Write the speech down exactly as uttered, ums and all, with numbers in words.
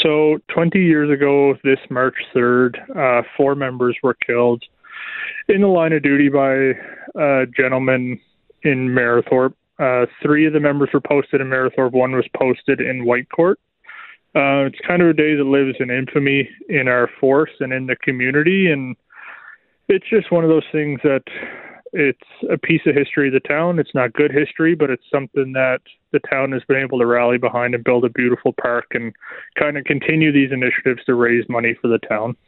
So twenty years ago, this March third, uh, four members were killed in the line of duty by a gentleman in Marythorpe. Uh, three of the members were posted in Marythorpe. One was posted in Whitecourt. Uh, it's kind of a day that lives in infamy in our force and in the community, and it's just one of those things that it's a piece of history of the town. It's not good history, but it's something that the town has been able to rally behind and build a beautiful park and kind of continue these initiatives to raise money for the town.